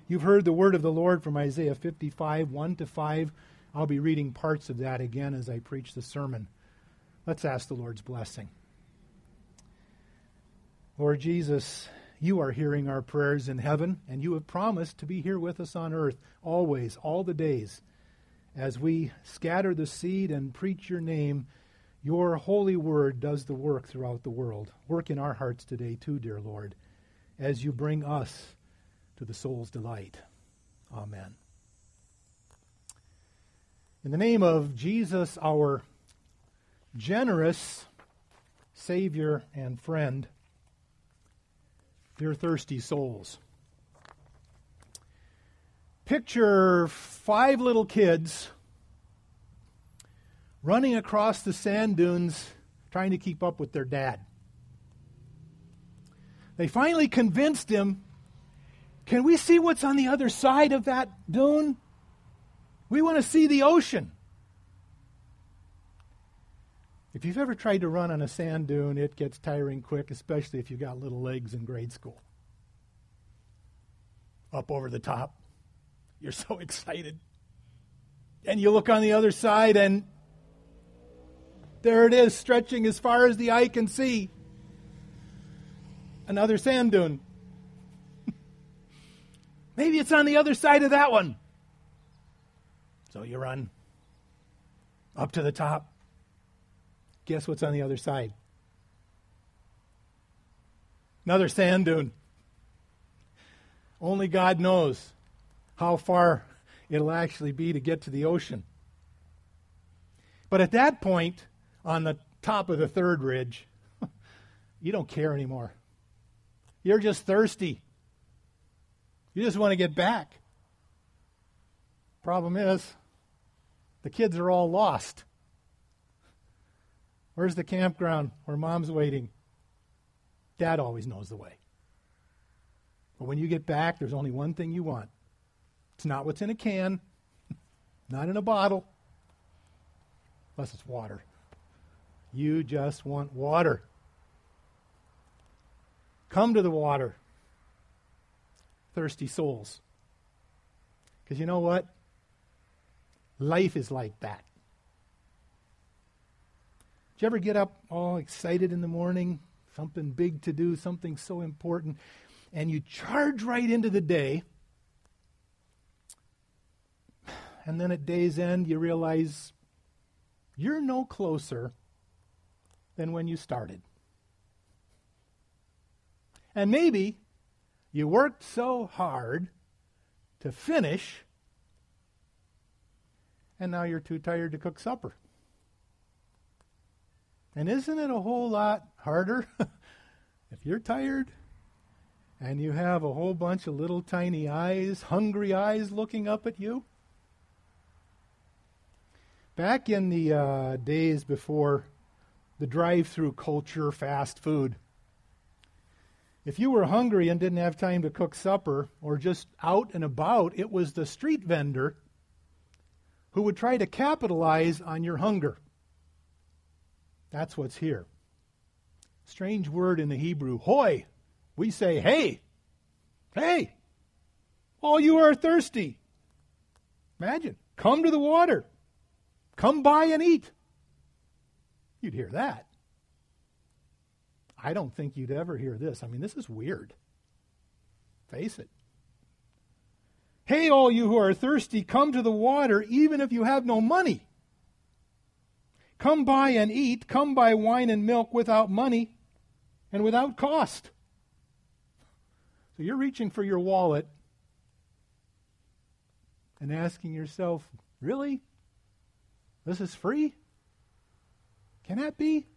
You've heard the word of the Lord from Isaiah 55, 1-5. I'll be reading parts of that again as I preach the sermon. Let's ask the Lord's blessing. Lord Jesus, you are hearing our prayers in heaven, and you have promised to be here with us on earth always, all the days. As we scatter the seed and preach your name, your holy word does the work throughout the world. Work in our hearts today too, dear Lord, as you bring us to the soul's delight. Amen. In the name of Jesus, our generous Savior and friend, dear thirsty souls, picture 5 little kids running across the sand dunes trying to keep up with their dad. They finally convinced him, can we see what's on the other side of that dune? We want to see the ocean. If you've ever tried to run on a sand dune, it gets tiring quick, especially if you've got little legs in grade school. Up over the top. You're so excited. And you look on the other side and there it is, stretching as far as the eye can see. Another sand dune. Maybe it's on the other side of that one. So you run up to the top. Guess what's on the other side? Another sand dune. Only God knows how far it'll actually be to get to the ocean. But at that point, on the top of the third ridge, you don't care anymore. You're just thirsty. You just want to get back. Problem is, the kids are all lost. Where's the campground where mom's waiting? Dad always knows the way. But when you get back, there's only one thing you want. It's not what's in a can, not in a bottle, unless it's water. You just want water. Come to the water, thirsty souls. Because you know what? Life is like that. Did you ever get up all excited in the morning, something big to do, something so important, and you charge right into the day, and then at day's end you realize you're no closer than when you started. And maybe you worked so hard to finish, and now you're too tired to cook supper. And isn't it a whole lot harder if you're tired and you have a whole bunch of little tiny eyes, hungry eyes looking up at you? Back in the days before the drive-through culture, fast food, if you were hungry and didn't have time to cook supper or just out and about, it was the street vendor who would try to capitalize on your hunger. That's what's here. Strange word in the Hebrew, hoi. We say, hey, hey, all you are thirsty. Imagine, come to the water. Come by and eat. You'd hear that. I don't think you'd ever hear this. I mean, this is weird. Face it. Hey, all you who are thirsty, come to the water, even if you have no money. Come buy and eat. Come buy wine and milk without money and without cost. So you're reaching for your wallet and asking yourself, really? This is free? Can that be?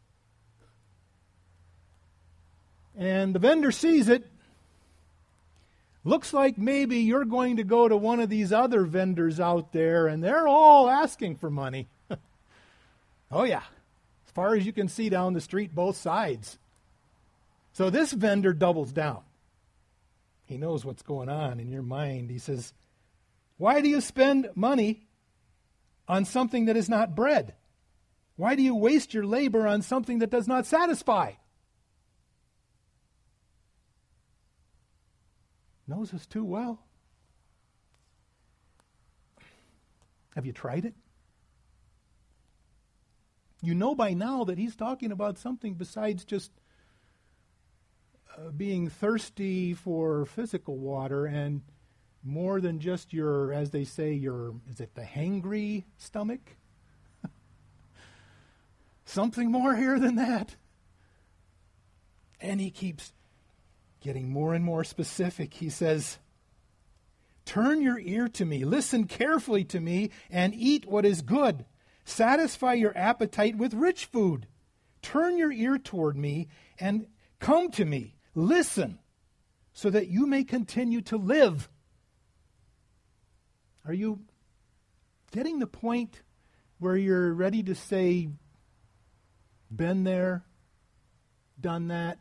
And the vendor sees it. Looks like maybe you're going to go to one of these other vendors out there and they're all asking for money. Oh yeah, as far as you can see down the street, both sides. So this vendor doubles down. He knows what's going on in your mind. He says, why do you spend money on something that is not bread? Why do you waste your labor on something that does not satisfy? Knows us too well. Have you tried it? You know by now that he's talking about something besides just being thirsty for physical water and more than just your, as they say, is it the hangry stomach? Something more here than that. And he keeps getting more and more specific. He says, turn your ear to me, listen carefully to me, and eat what is good. Satisfy your appetite with rich food. Turn your ear toward me and come to me. Listen, so that you may continue to live. Are you getting the point where you're ready to say, been there, done that,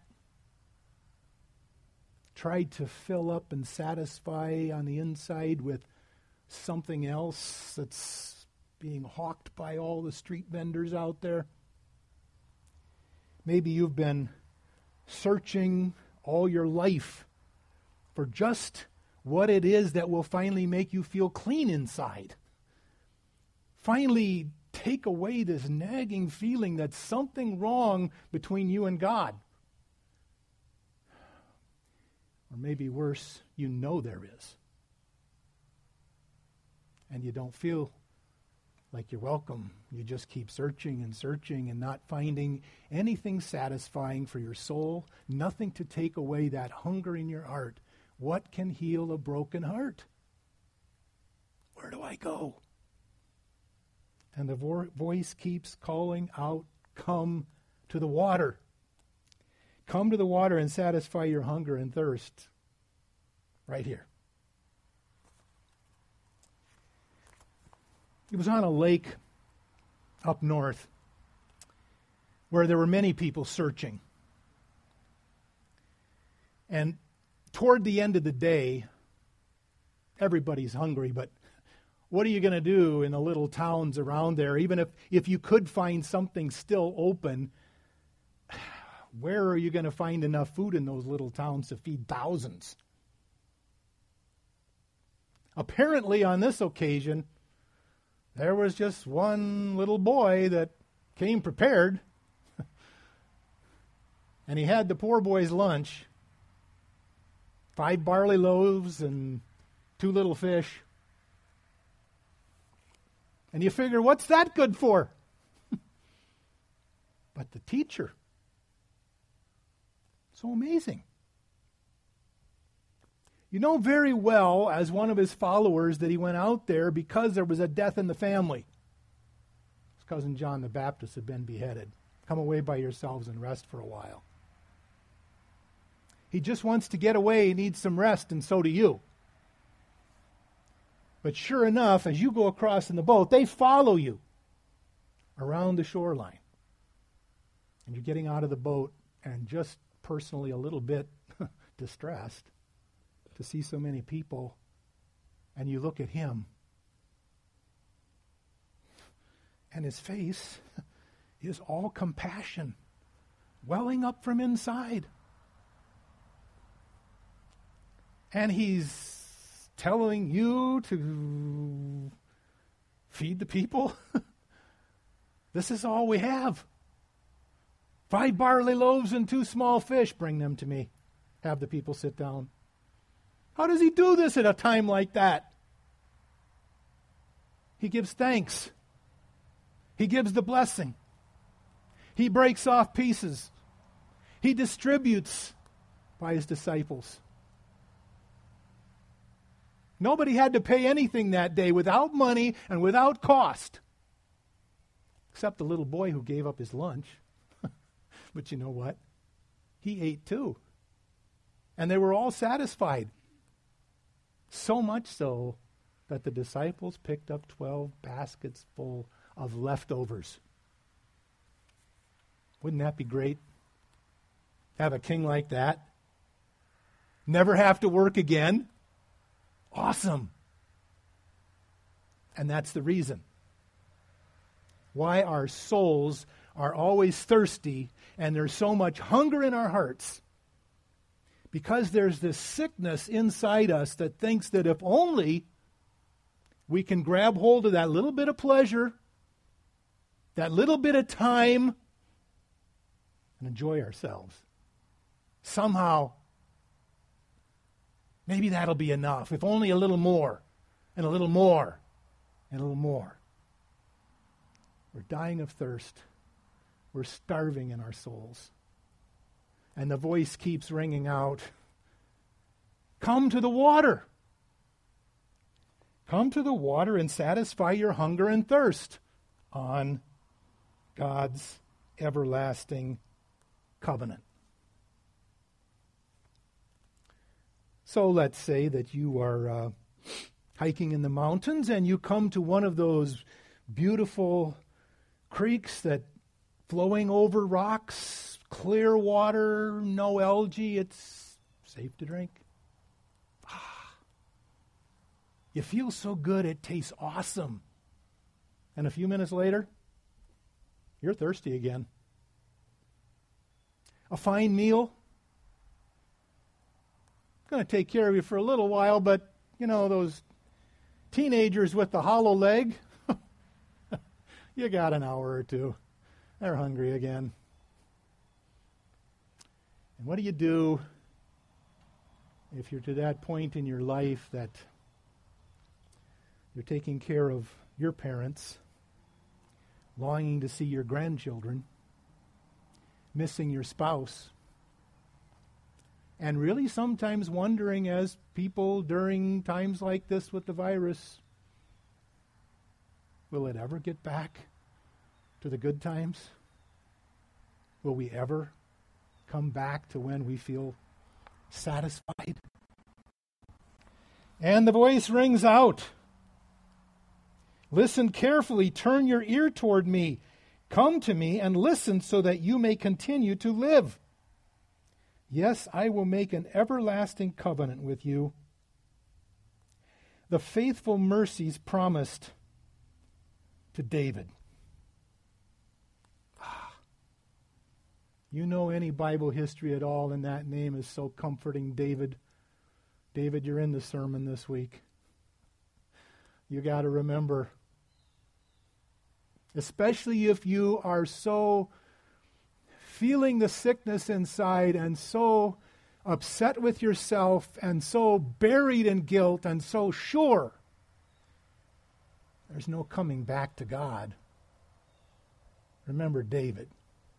tried to fill up and satisfy on the inside with something else that's being hawked by all the street vendors out there? Maybe you've been searching all your life for just what it is that will finally make you feel clean inside. Finally take away this nagging feeling that something wrong between you and God. Or maybe worse, you know there is. And you don't feel like you're welcome. You just keep searching and not finding anything satisfying for your soul, nothing to take away that hunger in your heart. What can heal a broken heart? Where do I go? And the voice keeps calling out, come to the water. Come to the water and satisfy your hunger and thirst. Right here. It was on a lake up north where there were many people searching. And toward the end of the day, everybody's hungry, but what are you going to do in the little towns around there? Even if you could find something still open, where are you going to find enough food in those little towns to feed thousands? Apparently, on this occasion, there was just one little boy that came prepared, and he had the poor boy's lunch, 5 barley loaves and 2 little fish. And you figure, what's that good for? But the teacher, so amazing. You know very well, as one of his followers, that he went out there because there was a death in the family. His cousin John the Baptist had been beheaded. Come away by yourselves and rest for a while. He just wants to get away. He needs some rest, and so do you. But sure enough, as you go across in the boat, they follow you around the shoreline. And you're getting out of the boat and just personally a little bit distressed to see so many people, and you look at him, and his face is all compassion, welling up from inside. And he's telling you to feed the people. This is all we have. 5 barley loaves and 2 small fish. Bring them to me. Have the people sit down. How does he do this at a time like that? He gives thanks. He gives the blessing. He breaks off pieces. He distributes by his disciples. Nobody had to pay anything that day without money and without cost, except the little boy who gave up his lunch. But you know what? He ate too. And they were all satisfied. So much so that the disciples picked up 12 baskets full of leftovers. Wouldn't that be great? Have a king like that? Never have to work again? Awesome. And that's the reason why our souls are always thirsty and there's so much hunger in our hearts. Because there's this sickness inside us that thinks that if only we can grab hold of that little bit of pleasure, that little bit of time, and enjoy ourselves. Somehow, maybe that'll be enough, if only a little more, and a little more, and a little more. We're dying of thirst. We're starving in our souls. And the voice keeps ringing out, come to the water. Come to the water and satisfy your hunger and thirst on God's everlasting covenant. So let's say that you are hiking in the mountains and you come to one of those beautiful creeks that flowing over rocks, clear water, no algae, it's safe to drink. You feel so good, it tastes awesome. And a few minutes later, you're thirsty again. A fine meal, going to take care of you for a little while, but, those teenagers with the hollow leg, you got an hour or two. They're hungry again. And what do you do if you're to that point in your life that you're taking care of your parents, longing to see your grandchildren, missing your spouse, and really sometimes wondering, as people during times like this with the virus, will it ever get back to the good times? Will we ever come back to when we feel satisfied? And the voice rings out, listen carefully, turn your ear toward me, come to me and listen so that you may continue to live. Yes, I will make an everlasting covenant with you. The faithful mercies promised to David. You know any Bible history at all, and that name is so comforting, David. David, you're in the sermon this week. You got to remember, especially if you are so feeling the sickness inside and so upset with yourself and so buried in guilt and so sure there's no coming back to God. Remember David.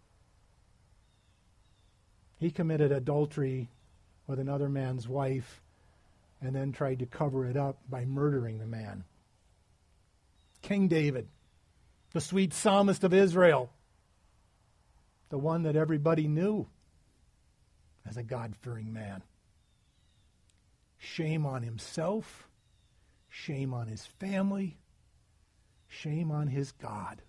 He committed adultery with another man's wife and then tried to cover it up by murdering the man. King David, the sweet psalmist of Israel, the one that everybody knew as a God-fearing man. Shame on himself, shame on his family, shame on his God.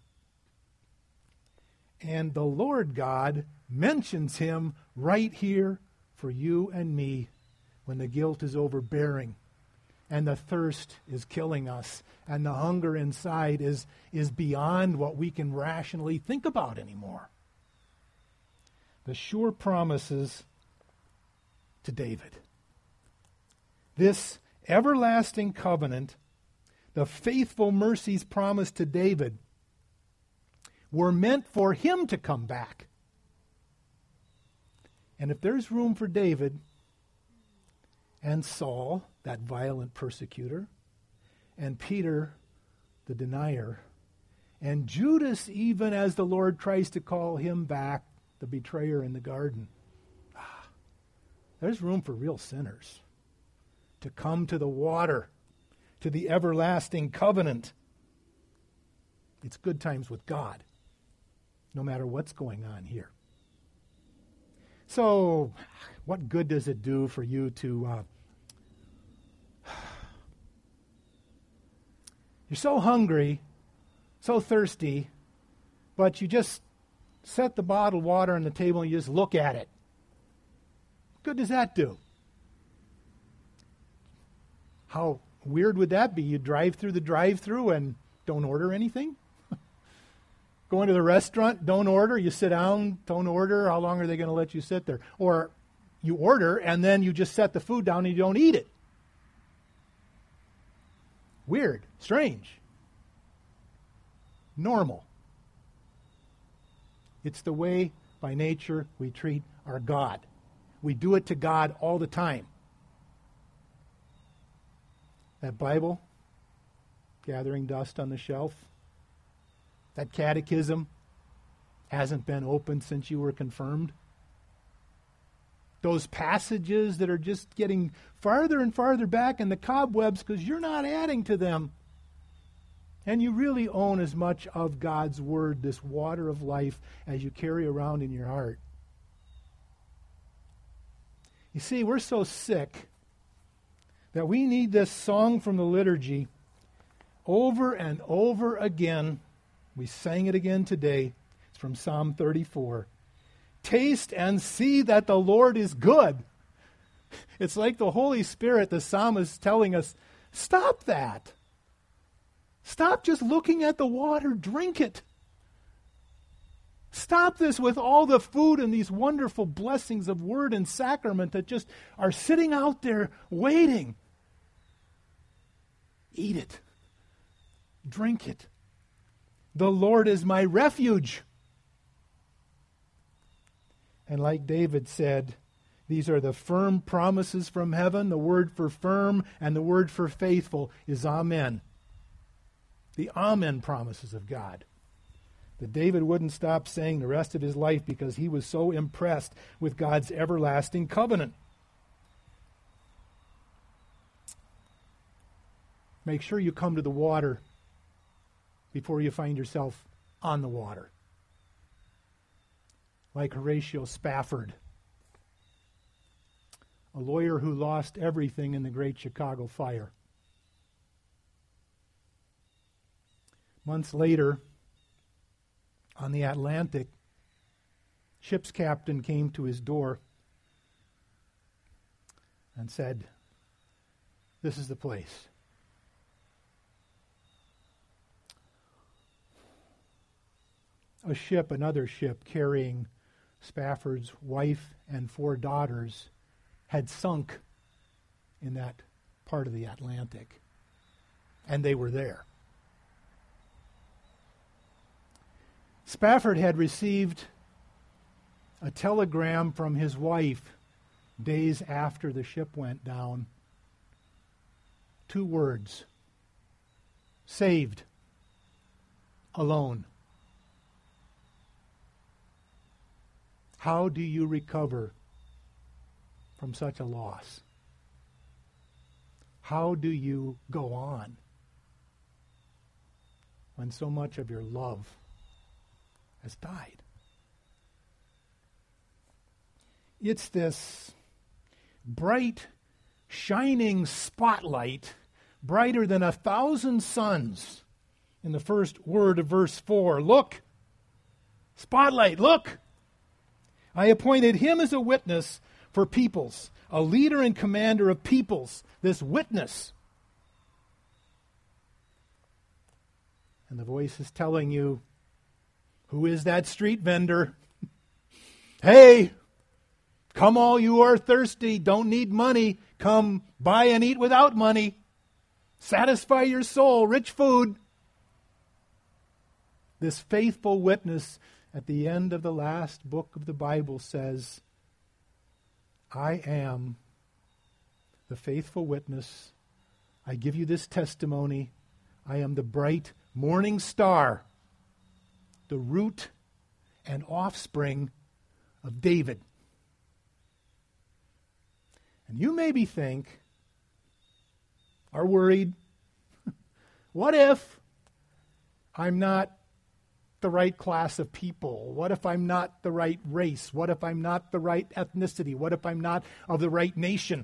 And the Lord God mentions him right here for you and me when the guilt is overbearing and the thirst is killing us and the hunger inside is beyond what we can rationally think about anymore. The sure promises to David. This everlasting covenant, the faithful mercies promised to David, were meant for him to come back. And if there's room for David and Saul, that violent persecutor, and Peter, the denier, and Judas, even as the Lord tries to call him back, the betrayer in the garden, there's room for real sinners to come to the water, to the everlasting covenant. It's good times with God, no matter what's going on here. So, what good does it do for you to... You're so hungry, so thirsty, but you just set the bottled water on the table and you just look at it. What good does that do? How weird would that be? You drive through the drive-thru and don't order anything? Go into the restaurant, don't order. You sit down, don't order. How long are they going to let you sit there? Or you order and then you just set the food down and you don't eat it. weird, strange, normal. It's the way, by nature, we treat our God. We do it to God all the time. That Bible, gathering dust on the shelf, that catechism hasn't been opened since you were confirmed. Those passages that are just getting farther and farther back in the cobwebs because you're not adding to them. And you really own as much of God's Word, this water of life, as you carry around in your heart. You see, we're so sick that we need this song from the liturgy over and over again. We sang it again today. It's from Psalm 34. Taste and see that the Lord is good. It's like the Holy Spirit, the psalmist, telling us, stop that. Stop just looking at the water. Drink it. Stop this with all the food and these wonderful blessings of word and sacrament that just are sitting out there waiting. Eat it. Drink it. The Lord is my refuge. And like David said, these are the firm promises from heaven. The word for firm and the word for faithful is amen. The amen promises of God. That David wouldn't stop saying the rest of his life because he was so impressed with God's everlasting covenant. Make sure you come to the water before you find yourself on the water. Like Horatio Spafford, a lawyer who lost everything in the Great Chicago Fire. Months later, on the Atlantic, ship's captain came to his door and said, "This is the place." Another ship carrying Spafford's wife and 4 daughters had sunk in that part of the Atlantic, and they were there. Spafford had received a telegram from his wife days after the ship went down. 2 words: saved, alone. How do you recover from such a loss? How do you go on when so much of your love has died? It's this bright, shining spotlight, brighter than 1,000 suns, in the first word of verse 4. Look, spotlight, look. I appointed him as a witness for peoples, a leader and commander of peoples, this witness. And the voice is telling you, who is that street vendor? Hey, come all you who are thirsty, don't need money. Come buy and eat without money. Satisfy your soul, rich food. This faithful witness at the end of the last book of the Bible says, I am the faithful witness. I give you this testimony. I am the bright morning star, the root and offspring of David. And you maybe think, are worried, what if I'm not the right class of people? What if I'm not the right race? What if I'm not the right ethnicity? What if I'm not of the right nation?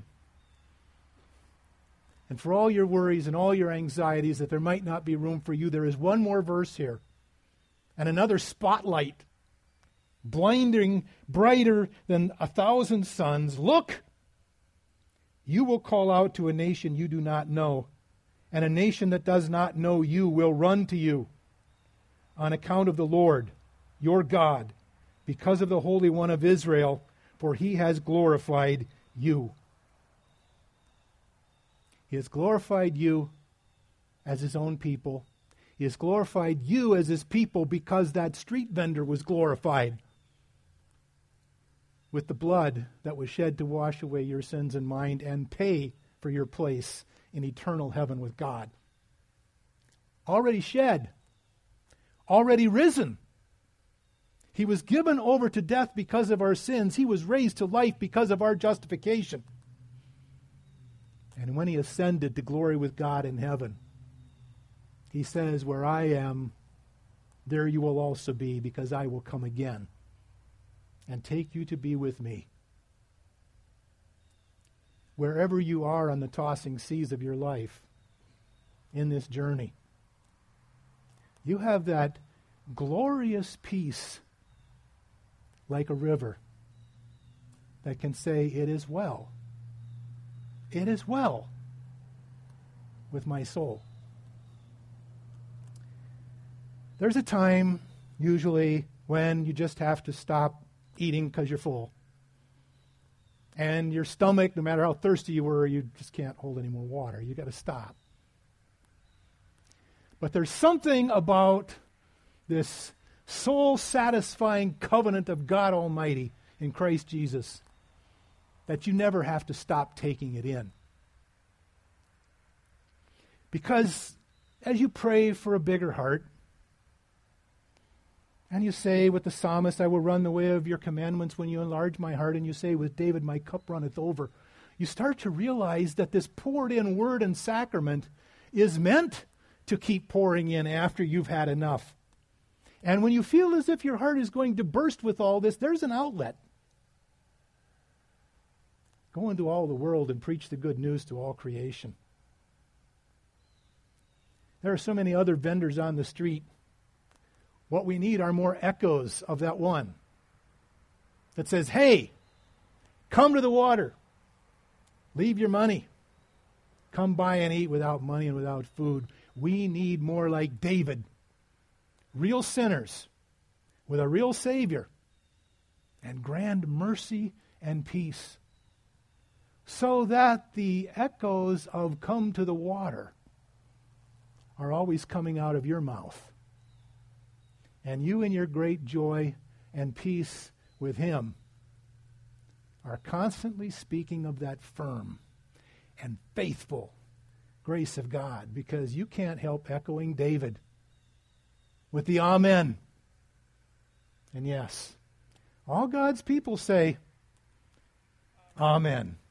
And for all your worries and all your anxieties that there might not be room for you, there is one more verse here. And another spotlight, blinding, brighter than 1,000 suns. Look, you will call out to a nation you do not know, and a nation that does not know you will run to you on account of the Lord, your God, because of the Holy One of Israel, for he has glorified you. He has glorified you as his own people. He has glorified you as his people because that street vendor was glorified with the blood that was shed to wash away your sins and mine and pay for your place in eternal heaven with God. Already shed, already risen. He was given over to death because of our sins. He was raised to life because of our justification. And when he ascended to glory with God in heaven, he says, where I am, there you will also be, because I will come again and take you to be with me. Wherever you are on the tossing seas of your life in this journey, you have that glorious peace like a river that can say, it is well. It is well with my soul. There's a time, usually, when you just have to stop eating because you're full. And your stomach, no matter how thirsty you were, you just can't hold any more water. You've got to stop. But there's something about this soul-satisfying covenant of God Almighty in Christ Jesus that you never have to stop taking it in. Because as you pray for a bigger heart, and you say with the psalmist, I will run the way of your commandments when you enlarge my heart, and you say with David, my cup runneth over, you start to realize that this poured in word and sacrament is meant to keep pouring in after you've had enough. And when you feel as if your heart is going to burst with all this, there's an outlet. Go into all the world and preach the good news to all creation. There are so many other vendors on the street. What we need are more echoes of that one that says, hey, come to the water. Leave your money. Come buy and eat without money and without food. We need more like David. Real sinners with a real Savior and grand mercy and peace, so that the echoes of come to the water are always coming out of your mouth. And you in your great joy and peace with him are constantly speaking of that firm and faithful grace of God, because you can't help echoing David with the amen. And yes, all God's people say, amen.